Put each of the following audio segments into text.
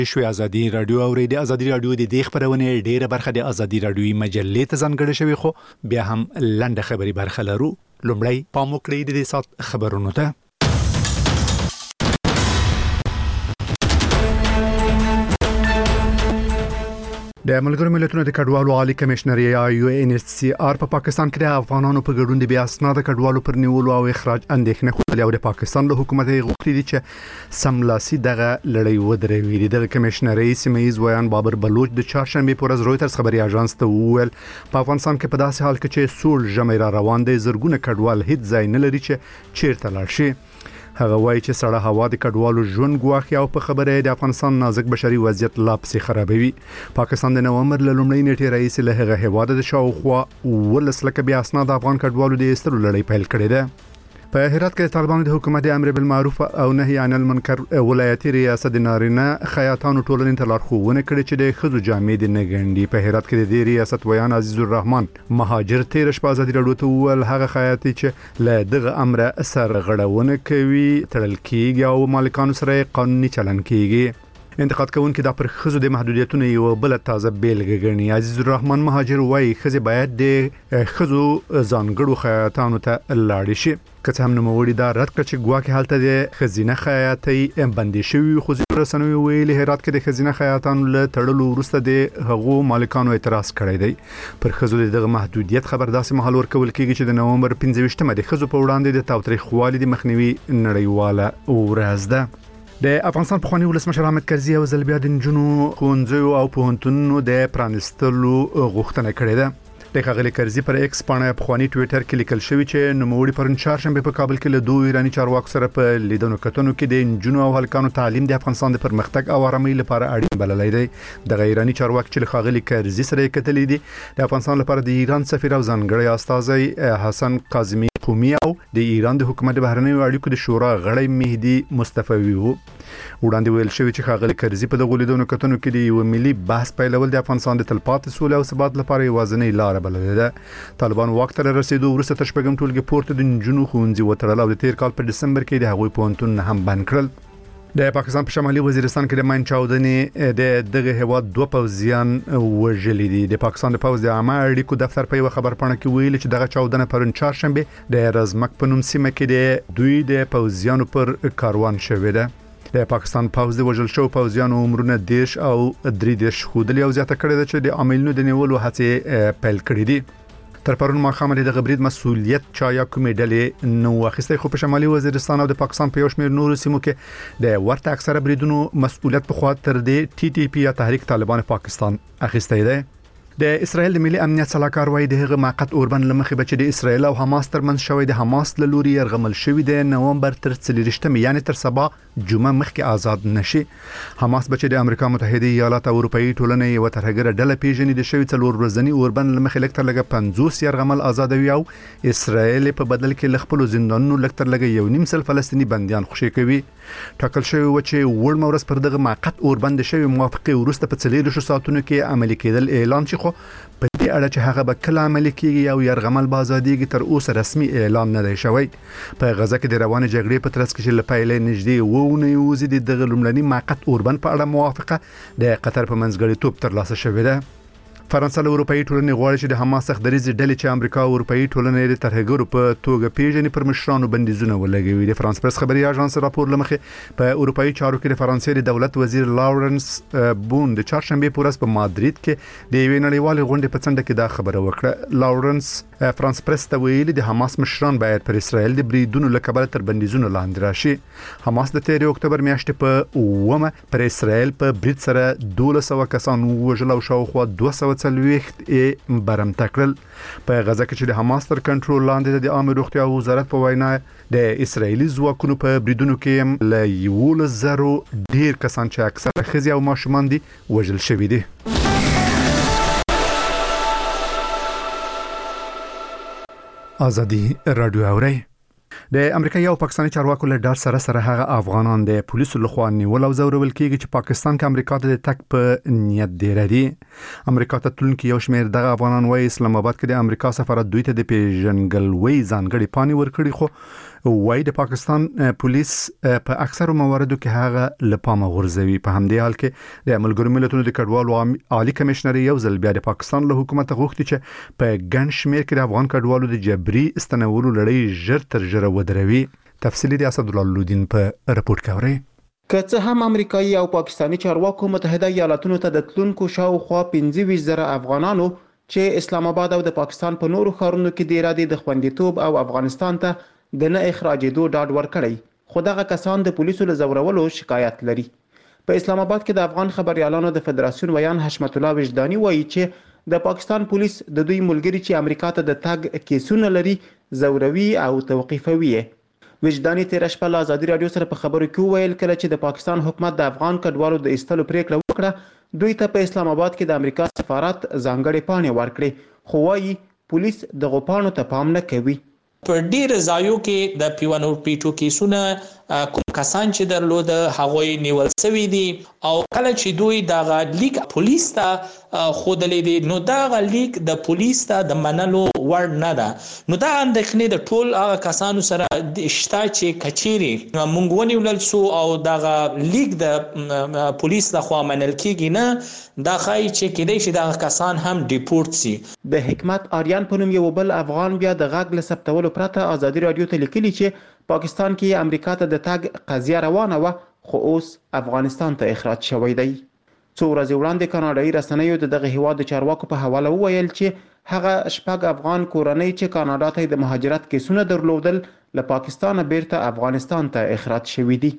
شوی ازادي رادیو او د ازادي رادیو د دې خبرونه ډیره برخه د ازادي رادیوي مجلې ته ځانګړې شوی خو بیا هم لنډه خبري برخه لرو. لومړی پام وکړئ د سات خبرونو ته. د ملګرو ملتونو د کډوالو عالی کمشنر UNHCR په پاکستان کې د افغانانو په ګډون د بیا اسناد کډوالو پر نیولو او اخراج اندېښنه خوده او د پاکستان له حکومت غوښتي دي چې سملاسي دغه لړۍ ودروي. د کمشنر سیمایز ویان بابر بلوچ د چهارشنبه پر ورځ رويټرز خبري اژانس ته وویل په افغانستان کې په داسې حال کې چې سول جمعه روان دي زرګونه کډوال هیڅ ځای نه لري چې چیرته لاړ شي. هغه وایي چې سړه هوا د کډوالو ژوند ګواخي او په خبره د افغانستان نازک بشري وضعیت لا پسې خرابوي. پاکستان د نومبر له لومړۍ نیټې رئیس له هغه هیواد د شاوخوا 12 لک بیا اسناد افغان کډوالو د استرو لړۍ پیل کړې ده. په هرات کې طالبانو د حکومت امر بالمعروف او نهي عن المنکر ولایتي ریاست د نارینه خیاطانو ټولنې ته لارښوونه کړې چې د خزو جامې د نګنډي. په هرات کې د دې ریاست ویان عزیز الرحمن مهاجر تیر شپه ازادي راډیو ته وویل هغه خیاطي چې له دغه امر سر غړونه کوي تړل کیږي او مالکانو سره قانوني چلن کیږي. انتقاد کوونکي دا پر خزو د محدودیتونو یو بل تازه بیلګه ګڼي. عزیز الرحمن مهاجر وایي خزي باید د خزو ځانګړو خیاطانو ته لاړ شي. که څه هم نوموړي دا رد کړ چې ګواکې حالت د خزینه خیاطي بندي شوی خو رسنوي ویلي هرات کې د خزینه خیاطانو له تړلو وروسته د هغو مالکانو اعتراض کړی دی. پر خزو دغه محدودیت خبر داسې مهال ورکول کیږي چې د نومبر 15مه د خزو په وړاندې د تاوتریخوالي د مخنیوي نړیواله ورځ ده. د افغانستان پخوانی ولسمشر حامد کرزي او زلبیا د نجونو ښوونځیو او پوهنتونونو د پرانستلو غوښتنه کړې ده. د ښاغلي کرزي پر ایکس پاڼه پخوانی ټوئیټر کې لیکل شوی چې نوموړي پرون چهارشنبه په کابل کې له دوه ایرانی چارواکو سره په لیدنو کتنو کې د نجونو او هلکانو تعلیم د افغانستان د پرمختګ او آرامۍ لپاره اړین بللی دی. د ایرانی چارواکي چې ښاغلي کرزي سره کتلې دي د افغانستان لپاره د ایران سفیر او ځانګړی استازی حسن کاظمی قومي او د ایران د حکومت بهرنیو اړیکو د شورا غړی مهدي مصطفی وو. وړاندې ویل شوی چې ښاغلي کرزي په دغه لیدنو کتنو کې د یو ملي بحث پیلول د افغانستان د تلپاتې سولې او ثبات لپاره یوازینۍ لار بللې ده. طالبان واک ته رسیدو وروسته تر شپږم ټولګي پورته د نجونو ښوونځي وتړل او د تیر کال په دسمبر کې د هغوی پوهنتون هم بند کړل. د پاکستان په شمالي وزیرستان کې د ماین چاودنې د دغه هواد دوه پوځیان وژلي دي. د پاکستان د پوځ د عامه اړیکو دفتر په یو خبر پاڼه کې ویلي چې دغه چاودنه پرون چهارشنبه د رزمک په نوم سیمه کې د دوی د پوځیانو پر کاروان شوې ده. د پاکستان پوځ د وژل شو پوځیانو عمرونه 10 او 3 خودلی او زیاته کړې ده چې د عاملینو د نیولو هڅې پیل کړې دي. تر پرون ماښام د غبرید مسؤلیت چا یا کومې ډلې نو اخیسته خو په شمالي وزیرستان او د پاکستان په یو شمېر نورو سیمو کې د ورته اکثره بریدونو مسؤلیت په خوا تر د TTP یا تحریک طالبان پاکستان اخیسته دی. د اسرائیل د ملي امنیت صلاحکار وایي د هغه موقت اوربند لمخې بچي د اسرائیل او حماس ترمنځ شوی د حماس له لوري يرغمل شوی د نومبر تر 30 یعنی تر سبا جمعه مخکې آزاد نشي. حماس بچي د امریکا متحده ایالات او اروپאי ټولنې یو ترهګر ډله پیژنې د شوی څلور ورځنی اوربند لمخې لکتر لګه 50 يرغمل آزادوي او اسرائیل په بدل کې لخپل زندانونو لکتر لګه 1.5 فلسطینی بنديان خوشي کوي. ټاکل شوی و چې وړ مورس پر دغه موقت اوربند شوی موافقه ورسته په 4 ساعتونو کې عملي کېدل اعلان شي. خو په دې اړه چې هغه به کله عملي کیږي او يرغمل بازادیږي تر اوسه رسمي اعلان نه دی شوی. په غزه کې د روانه جګړې په ترڅ کې چې لپاره نږدې وونه یوزي د دغه لومړني موقت اوربند په اړه موافقه د قطر په منځګړیتوب ترلاسه شوې ده. فرانسه له اروپאי ټولنې غواړي چې د حماس څخدريزي ډلې چې امریکا او اروپאי ټولنې د ترهګرو په توګه پیژنې پر مشرانو بندیزونه ولګوي. د فرانس پرس خبري اژانس راپور لمخې په اروپאי چارو کې د فرانسې د دولت وزیر لاورنس بون د چهارشنبه په ورځ په مادرید کې د یوې نړیوالې غونډې په څنډه کې دا خبره وکړه. لاورنس فرانس پرس ته ویلي د حماس مشران باید پر اسرائیل د بریدونو لکبل تر بندیزونو لاندې راشي. حماس د 13 اکتوبر میاشتې په ومه پر اسرائیل په برید سره 1200 کسان وژل او شاوخوا 200 برم تکړل. په غزه کې چې د حماس تر کنټرول لاندې د عامه روغتیا وزارت په وینا د اسرایلی ځواکونو په بریدونو کې له 1,000 ډیر کسان چې اکثره ښځې او ماشومان دي وژل شوي دي. ازادي رادیو اوري. د امریکایي او پاکستاني چارواکو له ډار سره هغه افغانان د پولیسو لخوا نیول او ځورول کیږي چې پاکستان کې امریکا ته د تک په نیت دی ردي. امریکا ته تلونکي یو شمېر دغه افغانان وايي اسلام آباد کې د امریکا سفارت دوی ته د پیژنګلوي ځانګړي پانی ورکړي خو وای د پاکستان پولیس په اکثر مواردو کې هغه لپاره غورځوي. په همدې حال کې د ملګرو ملتونو د کډوالو عالی کمشنر یو ځل بیا د پاکستان له حکومت غوښتي چې په ګڼ شمېر کې د افغان کډوالو د جبري استنولو لړۍ ژر تر ژره ودروي. تفصیلی د اسدالله لودین په رپورټ کې اوري. که څه هم امریکایي او پاکستانی چارواکو متحده ایالاتونو ته د تلونکو شاوخوا 25,000 افغانانو چې اسلام آباد او د پاکستان په نورو ښارونو کې د ارادې د خوندیتوب او افغانستان ته د نه اخراجېدو ډاډ ورکړی، خو دغه کسان د پولیسو له زورولو شکایت لري. په اسلام آباد کې د افغان خبريالانو د فدراسیون ویان حشمت الله وجداني وایي چې د پاکستان پولیس د دوی ملګری چې امریکا ته د تګ کیسونه لري زوروي او توقیفوي. وجداني تیر شپه له ازادي رادیو سره په خبرو کې ویل کله چې د پاکستان حکومت د افغان کډوالو د ایستلو پریکړه وکړه دوی ته په اسلام آباد کې د امریکا سفارت ځانګړې پاڼې ورکړې، خو وایي پولیس دغه پاڼو ته پام نه کوي. په ډیر ځایو کې د پیوانو پیټو کیسونه کوم کسان چې درلود هغوی نیول شوی دي او کله چې دوی دغه لیک پولیس ته خودلې دي نو دغه لیک د پولیس ته د منلو وړ نه ده. نو دا اندېښنې د ټول هغه کسانو سره شته چې کچيري مونږ ونیول سو او دغه لیک د پولیس لخوا منل کیږي نه دا خای چې کېدای شي دغه کسان هم ډیپورت شي. د حکمت آریان په نوم یو بل افغان بیا د غږ له ثبتولو پرته ازادي رادیو ته لیکلي چې پاکستان کې امریکا ته د تګ قضیه روانه و، خو اوس افغانستان ته اخراج شوی دی. څو ورځې وړاندې کاناډایي رسنیو دغه هیواد د چارواکو په حواله وویل چې هغه شپږ افغان کورنۍ چې کاناډا ته د مهاجرت کیسونه درلودل له پاکستان بیرته افغانستان ته اخراج شوي دي.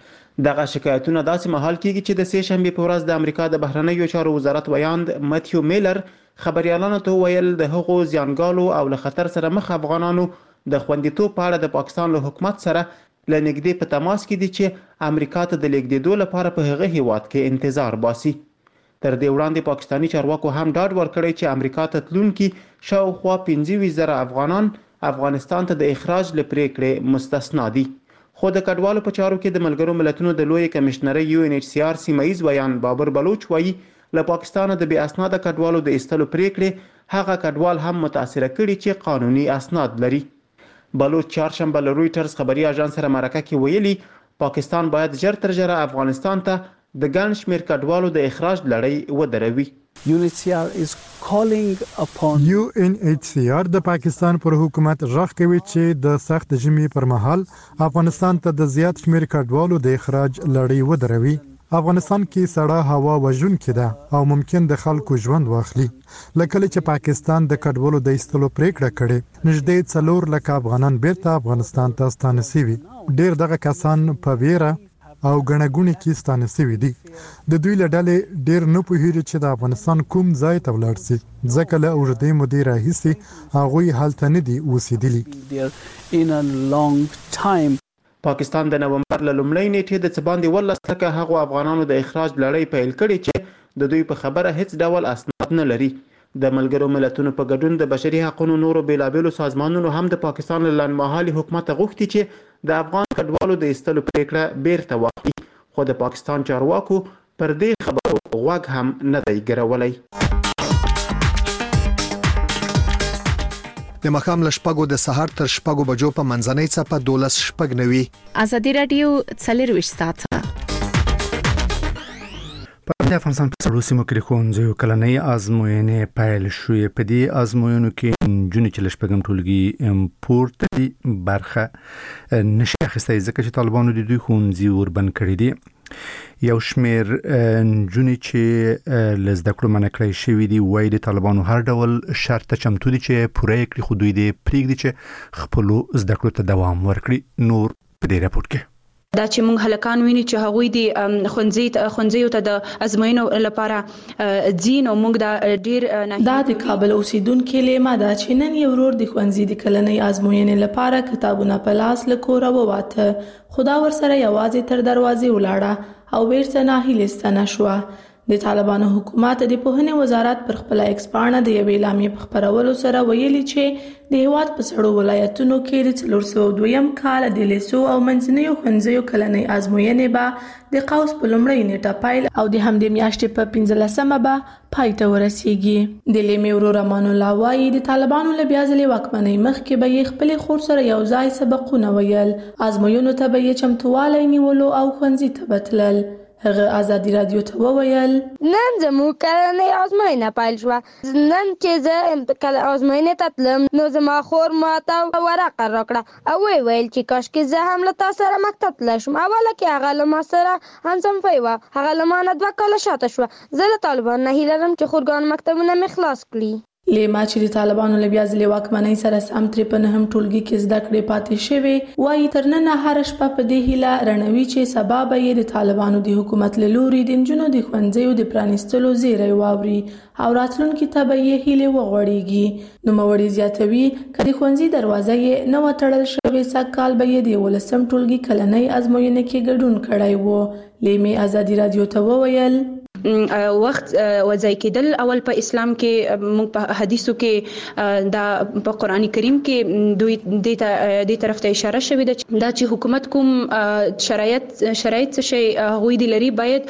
دغه شکایتونه داسې مهال کیږي چې د سه شنبه په ورځ د امریکا د بهرنیو چارو وزارت ویاند متیو میلر خبريالانو ته ویل د هغو زیانګالو او له خطر سره مخ افغانانو د خوندیتوب په اړه د پاکستان له حکومت سره له نږدې په تماس کې دي چې امریکا ته د لیږدېدو لپاره په هغه هیواد کې انتظار باسي. تر دې وړاندې پاکستانی چارواکو هم ډاډ ورکړی چې امریکا ته تلونکي شاوخوا 25,000 افغانان افغانستان ته د اخراج له پریکړې مستثنا دي. خو د کډوالو په چارو کې د ملګرو ملتونو د لوی کمشنرۍ UNHCR سیمایي ویان بابر بلوچ وایي له پاکستان د بې اسناده کډوالو د ایستلو پریکړې هغه کډوال هم متاثر کړي چې قانوني اسناد لري. بلوچ چهارشنبه له رويټرز خبري اژانس سره مرکه کې ویلي پاکستان باید ژر تر ژره افغانستان ته د ګڼ شمېر کډوالو د اخراج لړۍ ودروي. UNHCR د پاکستان پر حکومت غږ کوي چې د سخت ژمي پر مهال افغانستان ته د زیات شمېر کډوالو د اخراج لړۍ ودروي. افغانستان کې سړه هوا وژونکې ده او ممکن د خلکو ژوند واخلي. لکه چې پاکستان د کډوالو د ایستلو پریکړه کړې نږدې 4 لک افغانان بیرته افغانستان ته ستانه شوي. ډېر دغه کسان په ویره او غنګونی کې ستانه شوي دي. د دوی له ډلې ډېر نه پوهیږي چې د افغانستان کوم ځای ته ولاړ شي ځکه له اوږدې مودې راهیسې هغوی هلته نه دي اوسېدلي. پاکستان د نومبر له لومړۍ نیټې د څه باندې 18 لکه هغو افغانانو د اخراج لړۍ پیل کړې چې د دوی په خبره هیڅ ډول اسناد نه لري. د ملګرو ملتونو په ګډون د بشري حقوقو نورو بیلابېلو سازمانونو هم د پاکستان له لنډمهالي حکومت غوښتي چې د افغان کډوالو د ایستلو پریکړه بیرته واخلي، خو د پاکستان چارواکو پر دې خبرو غوږ هم نه دی ګرولی. د مخام له شپږو د سهار تر شپږو بجو په منځنۍ څپه 12:09 ازادي رادیو 24 ساعته په افغانستان په څلورو سیمو کې ښوونځیو کلنۍ ازموینې پیل شوې. په دې ازموینو کې نجونې چې له شپږم ټولګي پورته برخه نشي اخیستی ځکه چې طالبانو د دوی ښوونځي وربند کړي دي. یو شمیر نجونې چې له زده کړو منع کړای شوي دي وایي د طالبانو هر ډول شرط ته چمتو دي چې پوره یې کړي، خو دوی دې پرېږدي چې خپلو زده کړو ته دوام ورکړي. نور په دې راپورټ کې دا چې موږ هلکان ویني چې هغوی د ښوونځیو ته د ازموینو لپاره ځي نو موږ دا ډیر دا د کابل اوسیدونکو لیمه دا چې نن یو ورور د ښوونځي د کلنۍ ازموینې لپاره کتابونه په لاس له کوره وواته، خو دا ورسره یوازې تر دروازې ولاړه او بیرته ناهیلې ستنه شوه. د طالبانو حکومت د پوهنې وزارت پر خپل ایکس پاڼه د یوې اعلامیې په خپرولو سره ویلي چې د هیواد په سړو ولایتونو کې د 402م کال د لیسو او منځنیو ښوونځیو کلنۍ ازموینې به د قوس په لومړۍ نیټه پیل او د همدې میاشتې په 15مه به پای ته ورسیږي. د لیمې ورور امان الله وایي د طالبانو له بیا ځلې واکمنۍ مخکې به یې خپلې خور سره یو ځای سبقونه ویل، ازموینو ته به یې چمتووالی نیولو او ښوونځي ته به تلل. هغه ازادي رادیو ته وویل نن زموږ کلنۍ ازموینه پیل شوه. نن چې زه ازموینې ته تلم نو زما خور ماته ورقه راکړه او ویل چې کاشکې زه هم له تا سره مکتب تللی شم. اوله کې هغه له ما سره همصنفۍ وه، هغه له ما نه 2 کاله شاته شوه. زه له طالبانو نه هیله لرم چې خورګان مکتبونه مې خلاص کړي. لیما چې د طالبانو له بیا ځلې واکمنۍ سره سم ترې په 9م ټولګي کې زده کړې پاتې شوې وایي تر ننه هره شپه په دې هیله رڼوي چې سبا به یې د طالبانو د حکومت له لوري د نجونو د ښوونځیو د پرانیستلو زیری واوري او راتلونکي ته به یې هیلې وغوړېږي. نوموړي زیاتوي که د ښوونځي دروازه یې نه وه تړل شوې سږ کال به یې د 11م ټولګي کلنۍ ازموینې کې ګډون کړی و. لیمې ازادي رادیو ته وویل وخت وځای کېدل اول په اسلام کې موږ په حدیثو کې دا په قرآن کریم کې دوی د طرف ته اشاره شوې ده دا چې حکومت کوم شرایط څه شي غوي دي لري باید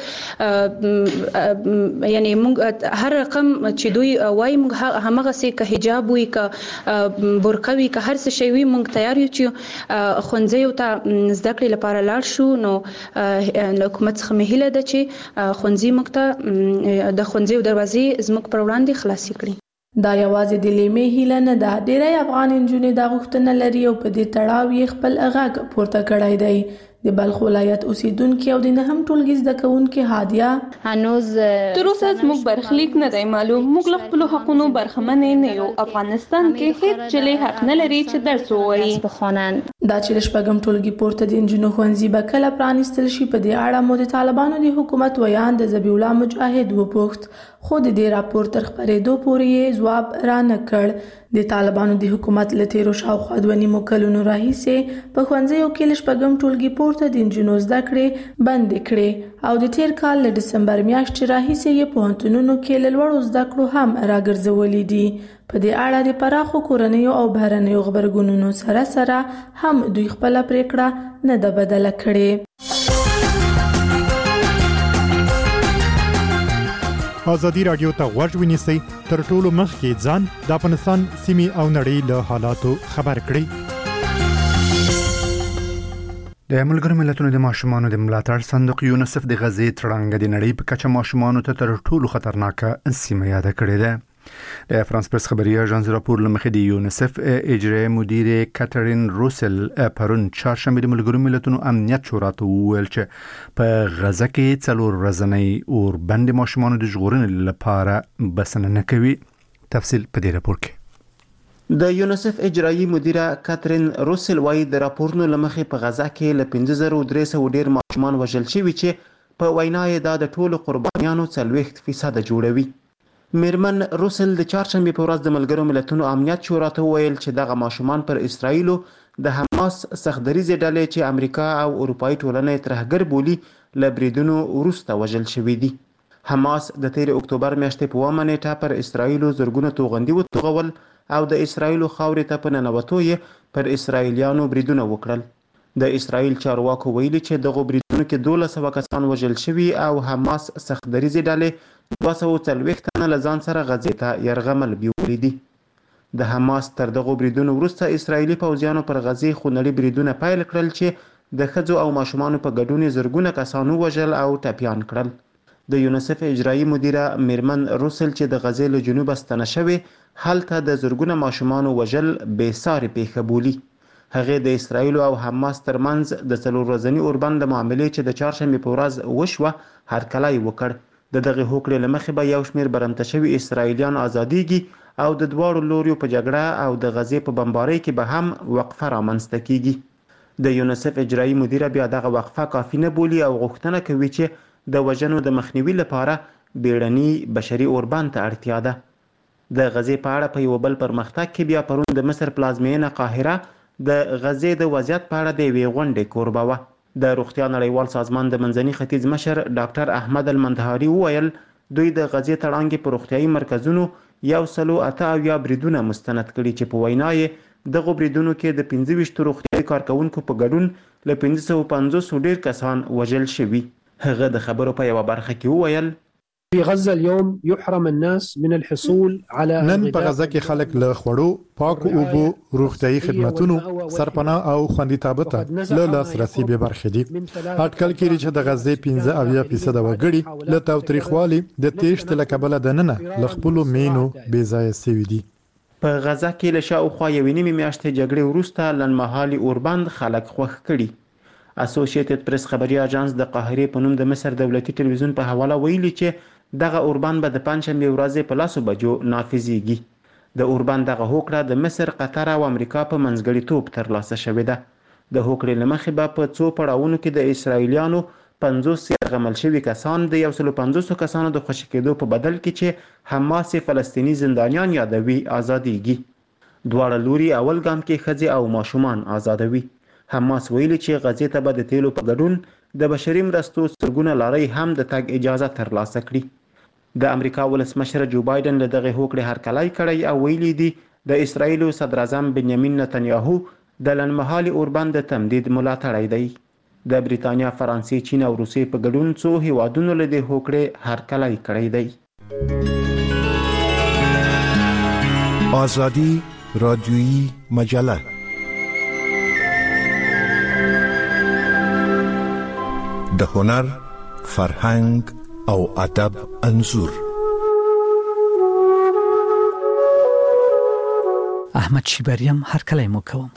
یعنی موږ هر رقم چې دوی وایي موږ همغه سي که حجاب وي که برقه وي که هر څه شي وي موږ تیار یو چې ښوونځیو ته زده کړې لپاره لاړ شو. نو حکومت څخه مې هیله ده چې ښوونځي موږ د ښوونځیو دروازې زموږ پر وړاندې خلاصې کړي. دا یوازې د لیمې هیله نه ده، ډېری افغان نجونې دا غوښتنه لري او په دې تړاو یې خپل غږ پورته کړی دی. د بلخ ولایت اوسیدونکي او د 9م ټولګي زده کوونکي هادیه هنوز تر اوسه زموږ برخلیک نه دی معلوم، موږ له خپلو حقونو برخمنې نه یو. افغانستان کې هیڅ نجلۍ حق نه لري چې درس ووایي. دا چې له 4م ټولګي پورته د نجونو ښوونځي به کله پرانیستل شي په دې اړه مو د طالبانو د حکومت ویان د ذبیح الله مجاهد وپوښت، خو د دې راپور تر خپرېدو پورې یې ځواب را نه کړ. د طالبانو د حکومت له تیرو شاوخوا 2 کلونو راهیسې په ښوونځیو کې له 4م ټولګي پورته د نجونو زده کړې بندې کړې او د تیر کال له ډسمبر میاشتې راهیسې یې پوهنتونونو کې له لوړو زده کړو هم راګرځولې دي. په دې اړه د پراخو کورنیو او بهرنیو غبرګونونو سره سره هم دوی خپله پریکړه نه ده بدله کړې. ازادي رادیو ته غوږ ونیسئ، تر ټولو مخکې ځان د افغانستان سیمې او نړۍ له حالاتو خبر کړئ. د ملګرو ملتونو د ماشومانو د ملاتړ صندوق یونیسف د غزې تړانګه د نړۍ په کچه ماشومانو ته تر ټولو خطرناکه سیمه یاد کړې ده. د فرانس پرس خبري اژانس راپور لمخې د یونیسف اجرایي مدیر کاترین روسل پرون چهارشنبه د ملګرو ملتونو امنیت شورا ته وویل چې په غزه کې 4 ورځنۍ اوربند ماشومانو د ژغورنې لپاره بسنه نه کوي. تفصیل په دې راپور کې. د یونیسف اجرایي مدیره کاترین روسل وايي د راپورونو لمخې په غزه کې له 5300 ډیر ماشومان وژل شوي چې په وینا یې دا د ټولو قربانیانو 40% جوړوي. میرمن روسل د چهارشنبه په ورځ د ملګرو ملتونو امنیت شورا ته ویل چې دغه ماشومان پر اسرایلو د حماس سختدریزې ډلې چې امریکا او اروپایي ټولنه ترهګر بولي له بریدونو وروسته وژل شوي دي. حماس د 13 اکتوبر میاشتې په 1 نیټه پر اسرایلو زرګونه توغندي وتوغول او د اسرایلو خاورې ته په ننوتو یې پر اسرایلیانو بریدونه وکړل. د اسرایل چارواکو ویلي چې دغه بریدونو کې 1200 کسان وژل شوي او حماس سختدریزې ډلې 240 تنه له ځان سره غزې ته یرغمل بیولې دي. د حماس تر دغه بریدونو وروسته اسرایلی پوځیانو پر غزې خونړي بریدونه پیل کړل چې د ښځو او ماشومانو په ګډون زرګونه کسان وژل او ټپیان کړل. د یونیسف اجرایي مدیره میرمن روسل چې د غزې له جنوبه ستنه شوې هلته د زرګونه ماشومانو وژل بې ساري پیښه بولي. هغه د اسرایل او حماس ترمنځ د 4 ورځنی اوربند معاملې چې د چهارشنبه په ورځ وشوه هرکلی وکړ. د دغه هوکړې لمخې به یو شمیر برمته شوي اسرایلیان ازاديږي او د دواړو لوریو په جګړه او د غزې په بمبارۍ کې به هم وقفه رامنځته کیږي. د یونیسف اجرایي مدیره بیا دغه وقفه کافي نه بولي او غوښتنه کوي چې د وژنو د مخنیوي لپاره بیړني بشري اوربند ته اړتیا ده. د غزې په اړه په یو بل پرمختګ کې بیا پرون د مصر پلازمینه قاهره د غزې د وضعیت په اړه د یوې غونډې کوربه وه. د روغتیا نړیوال سازمان د منځني ختیځ مشر ډاکټر احمد المندهاري وویل دوی د غزې تړانګې په روغتیايي مرکزونو 108 بریدونه مستند کړي چې په وینا یې دغه بریدونو کې د 25 روغتیايي کارکونکو په ګډون له 550 ډیر کسان وژل شوي. هغه د خبرو په یوه برخه کې وویل في غزة اليوم يحرم الناس من الحصول على نن په غزه کې خلک له خوړو، پاکو اوبو، روغتيایي خدماتونو، سرپناه او خوندیتابه ته له لاسرسي به برخې دي. اټکل کېږي چې د غزې 15% وګړي له تاوتریخوالي د تېښتې له کبله دننه له خپلو مینو بې ځایه سوي دي. په غزه کې له شاوخوا 1.5 میاشتې جګړې وروسته لنډمهالي اوربند خلک خوښ کړي. اسوسییټډ پریس خبري اژانس د قاهرې په نوم د مصر دولتي ټلویزیون په حواله ویلي چې دغه اوربند به د پنځشنبه ورځې په 10 بجو نافذیږي. د اوربند دغه هوکړه د مصر، قطر او امریکا په منځګړیتوب ترلاسه شوې ده. د هوکړې له مخې به په څو پړاوونو کې د اسرایلیانو 50 یرغمل شوي کسان د 150 کسانو د خوشي کېدو په بدل کې چې حماس فلسطینی زندانیان یادوي آزادیږي. دواړه لوري اول ګام کې ښځې او ماشومان آزادوي. حماس ویلي چې غزې ته به د تیلو په ګډون د بشري مرستو سرګونه لارۍ هم د تګ اجازه ترلاسه کړي. د امریکا ولسمشر جو بایدن له دغه هوکړې هرکلی کړی او ویلي دي د اسرایل صدر اعظم بنیامین نتنیاهو د لنډمهالي اوربند د تمدید ملاتړی دی. د بریتانیا، فرانسې، چین او روسیې په ګډون څو هیوادونو له دې هوکړې هرکلی کړی دی. آزادی رادیویی مجله د هنر، فرهنګ او ادب انځور. احمد شیبریم هرکلی مو کوم.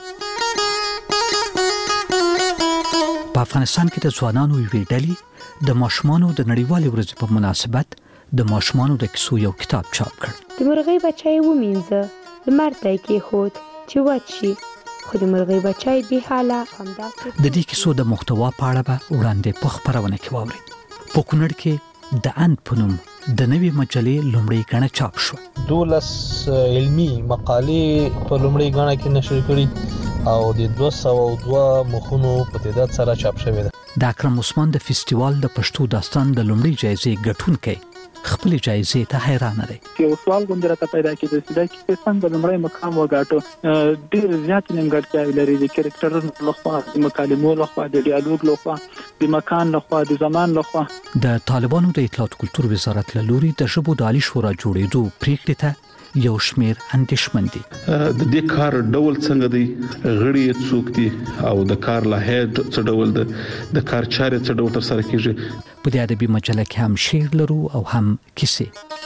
په افغانستان کې د ځوانانو یوې ډلې د ماشومانو د نړیوالې ورځې په مناسبت د ماشومانو د کیسو یو کتاب چاپ کړ. د مرغۍ بچی ومینځه، لمر ته یې کېښود چې وچ شي، خو د مرغۍ بچی بې حاله همداسې. د دې کیسو د محتوا په اړه به وړاندې په خپرونه کې واورئ. په کونړ کې د اند په نوم د نوې مجلې لومړۍ ګڼه چاپ شوه. 12 علمي مقالې په لومړۍ ګڼه کې نشر کړي او د 202 مخونو په تعداد سره چاپ شوې ده. د اکرم عثمان د فستیوال د پښتو داستان د لومړۍ جایزې ګټونکی خپل جایزې ته حیران دی. یو سوال غوندره ته پیدا کېږي چې دا کې څنګه لومړی مقام وګاټو. ډېر زیات نیمګړتیاوې لري د کریکټرونو لخوا، د مکالمو لخوا، د ډیالوګ لخوا، د مکان لخوا، د زمان لخوا. د طالبانو د اطلاعات کلتور وزارت له لوري د ژبو د عالی شورا جوړېدو پریکړې ته یو شمیر اندېښمن دي. د دې کار ډول څنګه دی، غړي څوک دي او د کار لاهید څه ډول ده، د کار چارې څه ډول ترسره کیږي. په دې ادبي مجله کې هم شعر لرو او هم کیسې.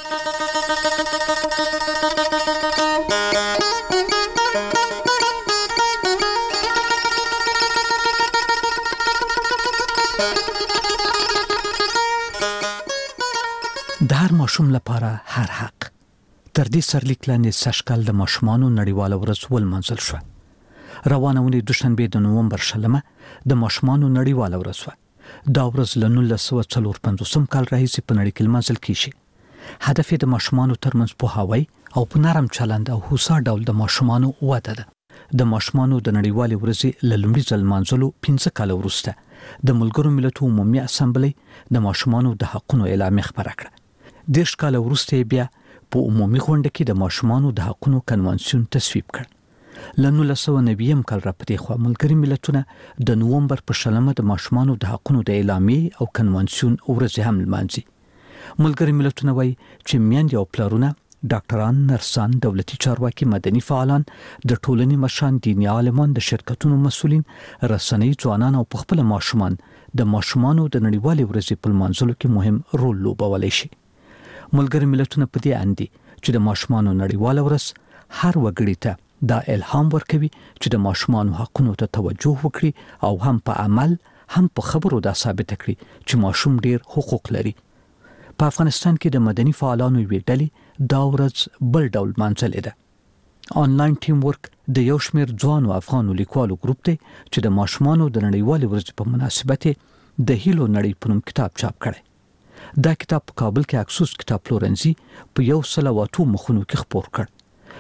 د هر ماشوم لپاره هر حق. تر دې سرلیک لاندې سږکال د ماشومانو نړیواله ورځ ولمانځل شوه. روانه اونۍ دوشنبه د نومبر 20 د ماشومانو نړیواله ورځ وه. دا ورځ له 1954 کال راهیسې په نړۍ کې لمانځل کیږي. هدف یې د ماشومانو ترمنځ پوهاوی او په نرم چلند او هوسا ډول د ماشومانو وده ده. د ماشومانو د نړیوالې ورځې له لومړي ځل لمانځلو 15 کال وروسته د ملګرو ملتونو عمومي اسامبلۍ د ماشومانو د حقونو اعلامیه خپره کړه. 10 کال وروسته بیا په عمومي غونډه کې د ماشومانو د حقونو کنوانسیون تصویب کړ. له 1990 کال راپدې خوا ملګري ملتونه د نومبر په 20 د ماشومانو د حقونو د اعلامیې او کنوانسیون ورځ هم لمانځي. ملګري ملتونه وایي چې میندې او پلرونه، ډاکټران، نرسان، دولتي چارواکي، مدني فعالان، د ټولنې مشران، دیني عالمان، د شرکتونو مسؤلین، رسنۍ، ځوانان او خپل ماشومان د ماشومانو د نړیوالې ورځې په لمانځلو کې مهم رول لوبولی شي. ملګري ملتونه په دې اند دي چې د ماشومانو نړیواله ورځ هر وګړي ته دا الهام ورکوي چې د ماشومانو حقونو ته توجه وکړي او هم په عمل هم په خبرو دا ثابت کړي چې ماشوم ډیر حقوق لري. په افغانستان کې د مدني فعالانو یوې ډلې دا ورځ بل ډول لمانځلې ده. آنلاین ټیم ورک د یو شمیر ځوانو افغانو لیکوالو ګروپ دی چې د ماشومانو د نړیوالې ورځې په مناسبت د هیلو نړۍ په نوم کتاب چاپ کړی. دا کتاب په کابل کې اکسوس کتاب پلورنځي په 108 مخونو کې خپور کړ.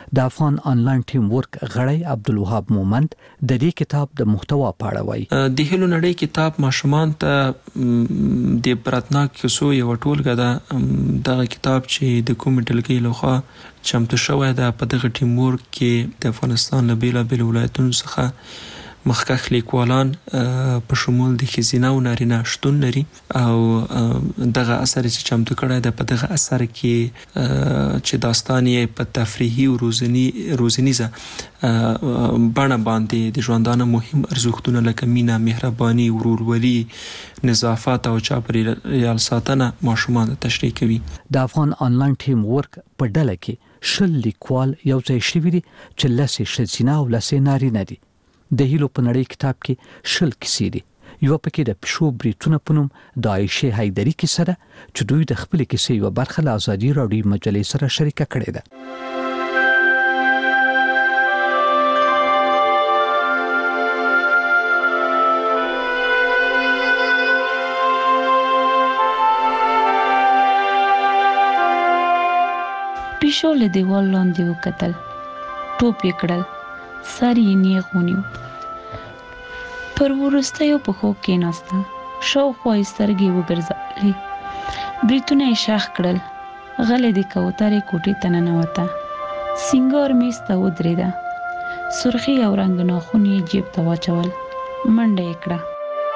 د افغان آنلاین ټیم ورک غړی عبدالوهاب مومند د دې کتاب د محتوا په اړه وایي. د هیلو نړۍ کتاب ماشومان ته د براتناک کیسو یو ټولګه ده. دغه کتاب چې د کوم ډلګۍ لخوا چمتو شوی ده په دغه ټیم ورک کې د افغانستان له بیلابیلو ولایتونو څخه مخکښ لیکوالان په شمول د ښځینه او نارینه شتون لري او دغه اثر چې چمتو کړی ده په دغه اثر کې چې داستان یې په تفریحي او روزنیزه بڼه باندې د ژوندانه مهم ارزښتونه لکه مینه، مهرباني، ورورولي، نظافت او چاپیریال ساتنه ماشومان ته تشریح کوي. د افغان آنلاین ټیم ورک په ډله کې 10 لیکوال یو ځای شوي دي چې 10 ښځینه او 10 نارینه دي. د هیلو په نړۍ کتاب کې 10 کیسې دي. یو پکې د پښو بریتونه په نوم د عایشه حیدری کیسه ده چې دوی د خپل کیسې یو برخه له ازادي راډیو مجلې سره شریکه کړې ده. پښو له دیوال لاندې وکتل، ټوپ یې کړل، سر یې نیغ ونیو، پر ورستیو پښو کېناسته، شاوخوا یې سترګې وګرځولې، بریتونه یې شاخ کړل، غلې د کوترې کوټې ته ننوته، سینګار میز ته ودرېده، سرخي او رنګ ناخون یې جیب ته واچول، منډه یې کړه.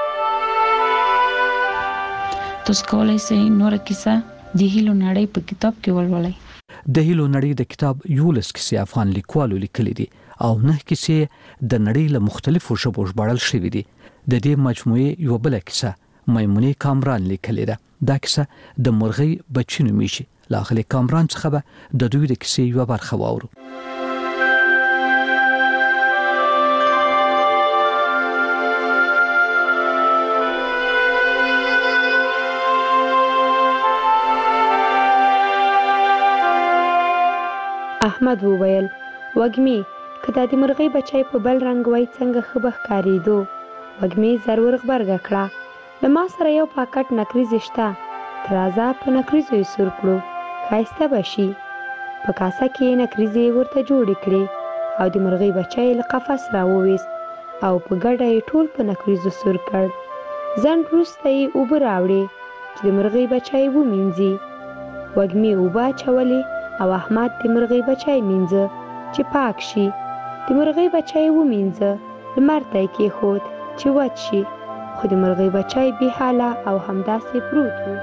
تاسو کولی شئ نوره کیسه د هیلو نړۍ په کتاب کې ولولئ. د هیلو نړۍ د کتاب 11 کیسې افغان لیکوالو لیکلي دي او 9 کیسې د نړۍ له مختلفو ژبو ژباړل شوي دي. د دې مجموعې یو بل کیسه میمونې کامران لیکلې ده. دا کیسه د مرغۍ بچی نومیږي. له اغلې کامران څخه به د دوی د کیسې یو برخه واورو. احمد وویل وږمې که دا د مرغۍ بچی په بل رنګ وای څنګه ښه به ښکارېدو. وږمې زر ورغبرګه کړه له ما سره یو پاکټ نکریزې شته، ته راځه په نکریزو یې سور کړو، ښایسته به شي. په کاسه کې نکریزې ورته جوړې کړې او د مرغۍ بچی له قفس راوویست او په ګډه یې ټول په نکریزو سور کړ. ځنډ وروسته یې اوبه راوړې چې د مرغۍ بچی ومینځي. وږمې اوبه اچولې او احمد د مرغۍ بچی مینځه چې پاک شي. د مرغۍ بچی ومینځه، لمر ته یې کېښود چې وچ شي، خو د مرغۍ بچی بې حاله او همداسې پروت و.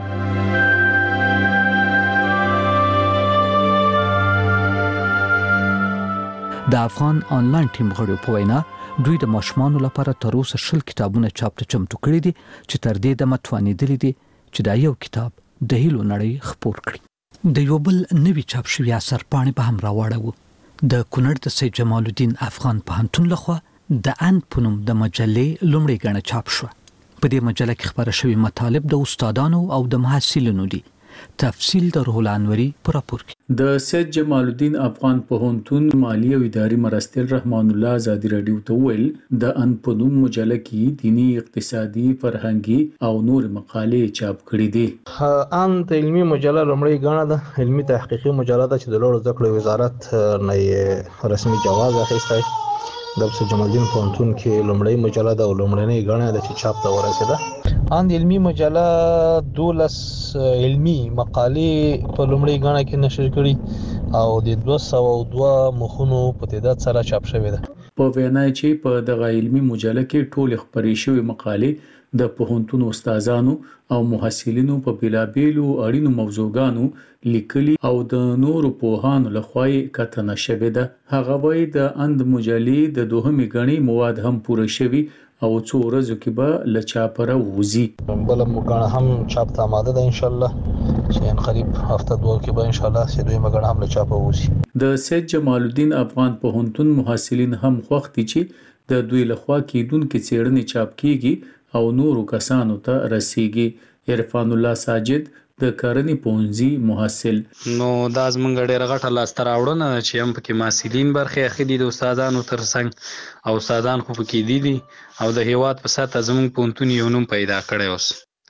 د افغان آنلاین ټیم غړو په وینا دوی د ماشومانو لپاره تر اوسه 10 کتابونه چاپ ته چمتو کړي دي چې تر دې دمه توانېدلي دي چې دا یو کتاب د هیلو نړۍ خپور کړي. د یو بل نوي چاپ شوي اثر پاڼې به هم راوړو. د کونړ د سید جمال الدین افغان پوهنتون لخوا د ان په نوم د مجلې لومړۍ ګڼه چاپ شوه. په دې مجله کې خبره شوي مطالب د استادانو او د محصلینو دي. تفصیل د روح الانوري پر راپور کې. د سید جمال الدین افغان پوهنتون مالی او اداري مرستیال رحمان الله ازادي راډیو ته ویل د ان په نوم مجله کې دینی، اقتصادي، فرهنګي او نور مقالې چاپ کړي دي. ان د علمي مجله لومړی ګڼه ده، علمي تحقیقي مجله ده چې د لوړو زده کړو وزارت نه رسمي جواز اخیستی. د سید جمال الدین پوهنتون کې لومړی مجله ده او لومړنۍ ګڼه ده چې چاپ ته ورسېده. ان علمي مجله 12 علمي مقالې په لومړۍ ګڼه کې نشر کړي او د 202 مخونو په تعداد سره چاپ شوې ده. په وینا چې په دغه علمي مجله کې ټول خبرې شوې مقالې د پوهنتون استادانو او محصلینو په بیلابیلو اړینو موضوعګانو لیکلي او د نورو پوهانو لخوا کتنه شوې ده. هغه وایي د اند مجلې د دوهمې ګڼې مواد هم پوره شوي او څو ورځو کې به له چاپره وځي. بل مګڼه هم چاپ ته آماده ده ان شاء الله چې ان قریب هفته دوه کې به ان شاء الله چې دوی مګڼه هم له چاپه وځي. د سید جمال الدین افغان پوهنتون محصلین هم خوښ دي چې د دوی لخوا کېدونکې څېړنې چاپ کیږي او نورو کسانو ته رسیږي. عرفان الله ساجد د کرنې پونځي محصل. نو دا زمونږ ډېره غټه لاسته راوړنه چې هم پکې محصلین برخې اخلي د استادانو ترڅنګ او استادان خو پکې دي او د هیواد په سطحه زمونږ پوهنتون یو نوم پیدا کړی اوس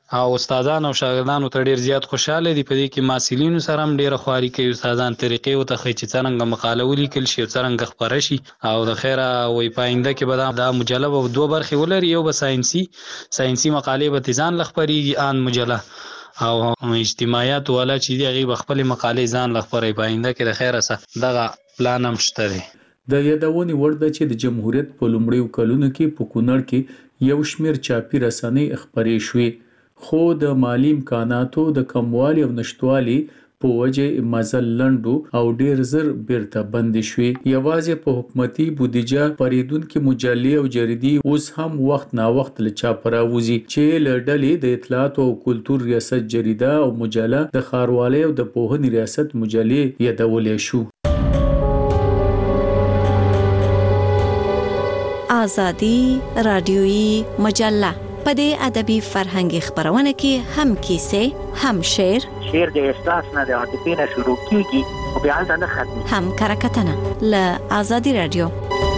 او استادان او شاګردانو ته ډیر زیات خوشاله دي. په دې کې محصلینو سره هم ډیره خواري کوي. استادان طریقې وتخی چې څنګه مقاله ولیکل شي او څنګه خبره شي. او د خیره وای پاینده کې به دا مجله به دوه برخې ولري، یو به ساينسي مقالې به ځان لخبريږي ان مجله، او اجتماعیات ولا چې دی غي خپل مقالې ځان لخبري. پاینده کې د خیره سره دغه پلان هم شته دی. د یادونې وړ ده چې د جمهوریت په لومړیو کلونو کې په کونړ کې یو شمېر چاپي رسنۍ خبرې شوې، خو د مالی امکاناتو د کموالي او نشټوالي په وجه مزل لنډو او ډیر زر بیرته بند شوې. یوازې په حکومتي بودیجه پریدونکو مجلې او جریدي اوس هم وخت نا وخت له چاپ راوځي چې له ډلې د اطلاعات او کلتور ریاست جریده او مجله د ښاروالۍ او د پوهنې ریاست مجلې یادولې شو. آزادی رادیویی مجله په دې ادبي فرهنګي خبرونه کې هم کیسې، هم شعر د احساس نه د عاطفې نه شروع کیږي او بیا ځنه ختمي، هم کرکټنه له آزادی رادیو.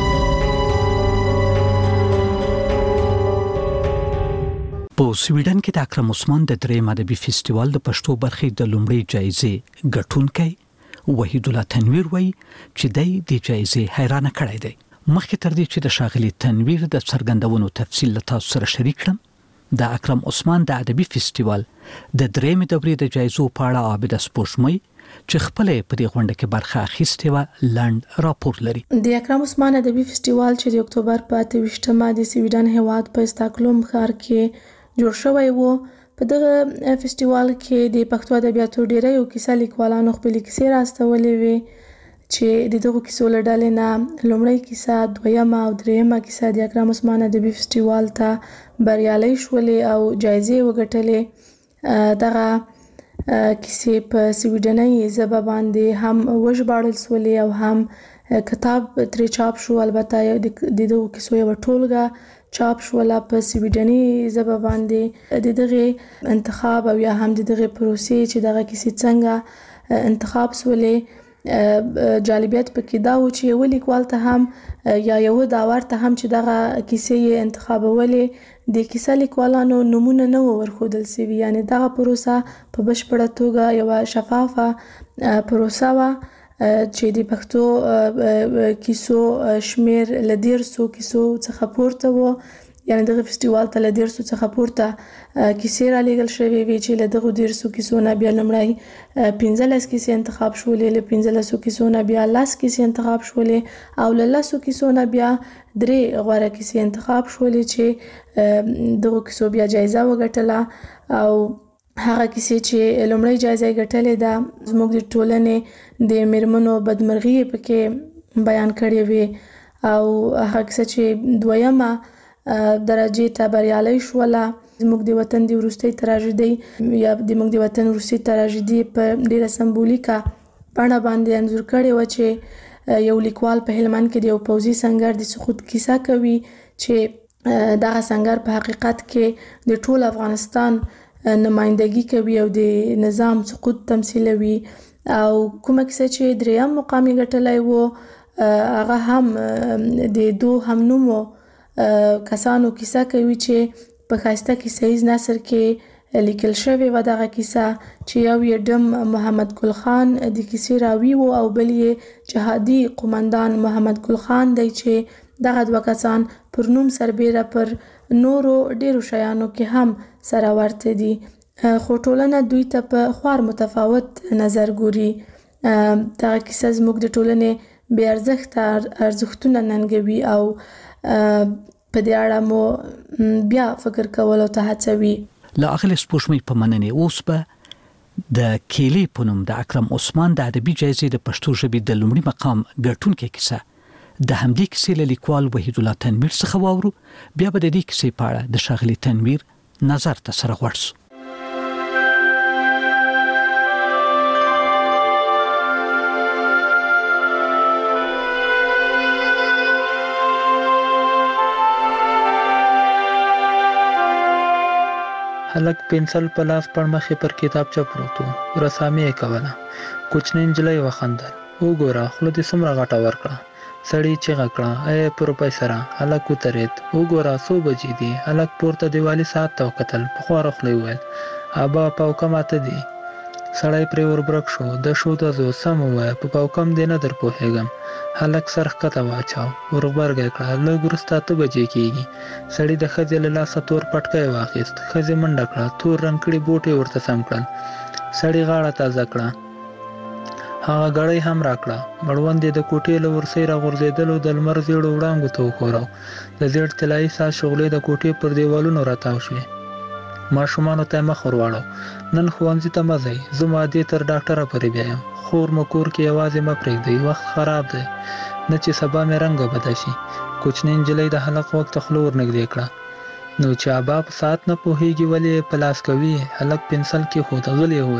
په سویډن کې د اکرم عثمان د دریم ادبي فستیوال د پښتو برخې د لومړۍ جایزې ګټونکی وحید الله تنویر وایي چې د جایزې حیرانه کړی دی. مخکې تر دې چې د شاغلي تنویر د څرګندونو تفصیل له تاسو سره شریک کړم، د اکرم عثمان د ادبي فستیوال د دریم دورې د جایزو په اړه عابد سپوږمۍ چې خپل په دې غونډه کې برخه اخیستې و لند راپور لري. د اکرم عثمان ادبي فستیوال چې د اکتوبر په 28مه د سویډن هیواد په استاکلوم ښار کې جوړ شوی و. په دغه فستیوال کې د پښتو ادبیاتو ډیری یو کیسه لیکوالانو خپل کیسې راستولې وي چې د دغه کیسو له ډلې نه لومړی کیسه، دویمه او دریمه کیسه د اکرم عثمان ادبي فستیوال ته بریالۍ شولې او جایزې وګټلې. دغه کیسې په سویډنۍ ژبه باندې هم وژباړل شولې او هم کتاب ترې چاپ شو. البته د دغه کیسو یو ټولګه چاپ شوله په سویډنۍ ژبه باندې. د دغه انتخاب او یا هم د دغه پروسې چې دغه کیسې څنګه انتخاب شولې، جالبیت پکې دا و چې یو لیکوال ته هم یا یو داور ته هم چې دغه کیسې یې انتخابولې د کیسه لیکوالانو نمونه نه ورښودل شوي. یعنی دغه پروسه په بشپړه توګه یوه شفافه پروسه وه چې د پښتو کیسو شمیر له 150 کیسو څخه پورته و. یعنی دغه فستیوال ته له 150 څخه پورته کیسې را لېږل شوې وې چې له دغه 150 کیسو نه بیا لومړی 15 کیسې انتخاب شولې، له 15 کیسو نه بیا 10 کیسې انتخاب شولې او له 10 کیسو نه بیا 3 غوره کیسې انتخاب شولې چې دغه کیسو بیا جایزه وګټله. او هغه کیسې چې لومړی جایزه یې ګټلې ده زموږ د ټولنې د میرمنو بدمرغي پکې بیان کړې وې، او هغه کیسه چې دویمه درجه ته بریالۍ شوله زموږ د وطن د وروستۍ تراژیدي یا زموږ د وطن وروستۍ تراژیدي په ډیره سمبولیکه بڼه باندې انځور کړې و چې یو لیکوال په هلمند کې د یو پوځي سنگر د سقوط کیسه کوي چې دغه سنگر په حقیقت کې د ټول افغانستان نمائندګي کوي او د نظام سقوط تمثیلوي. او کومه کیسه چې دریم مقام یې ګټلی و هغه هم د دو همنومو کسانو کیسه کوي چې په ښایسته کیسه‌ییز نثر کې لیکل شوې وه. دغه کیسه چې یو یې ډم محمد ګل خان د کیسې راوي و او بل یې جهادي قومندان محمد ګل خان دی چې دغه دوه کسان پر نوم سربیره پر نورو ډیرو شیانو کې هم سره ورته دي، خو ټولنه دوی ته په خوار متفاوت نظر ګوري. دغه کیسه زموږ د ټولنې بې ارزښته ارزښتونه ننګوي او په دې اړه مو بیا فکر کولو ته هڅوي. له اغلې سپوږمۍ په مننې اوس به د کېلې په نوم د اکرم عثمان د ادبي جایزې د پښتو ژبې د لومړي مقام ګټونکې کیسه د همدې کیسې له لیکوال وحید الله تنویر څخه واورو. بیا به د دې کیسې په اړه د ښاغلي تنویر نظر ته سره غوړ شو. هلک پنسل په لاس پړمخې پر کتابچه پروت و. رسامي یې کوله. کوچنۍ نجلۍ وخندل. وګوره خوله دې څومره غټه ورکړه. سړی چیغه کړه اے پروفیسور هلک وترید وګوره څو بجې دي هلک پورته دیوالي ساعت ته وکتل په خواره خوله وویل ابا پاوکم اته دي سړی پرې وربرک شو د شو د زو سم ووایه په پاوکم دی نه در پوهېږم هلک سر ښکته واچاو ورغبرګه کړه لږ وروسته 8 بجې کېږي سړي د ښځې له لاسه تور پټکی واخیست ښځې منډه کړه تور رنګ کړي بوټي ورته سم کړل سړي غاړه تازه کړه هغه ګړۍ هم راکړه مړوند یې د کوټې له ورسۍ راغورځېدلو د لمر زیړو وړانګو ته وښوراو د زیړ طلایي ساز شغلې د کوټې پر دیوالونو راتاو شوې ماشومانو ته مخ ورواړو نن ښوونځي ته مه ځئ زه مادې تر ډاکټره پورې بیایم خور مو کور کې یوازې مه پرېږدئ وخت خراب دی نه چې سبا مې رنګه بده شي کوچنۍ نجلۍ د هلک غوږ ته خوله ورنږدې کړه نو چې ابا په ساعت نه پوهېږي ولې یې په لاس کوي هلک پنسل کېښود غلی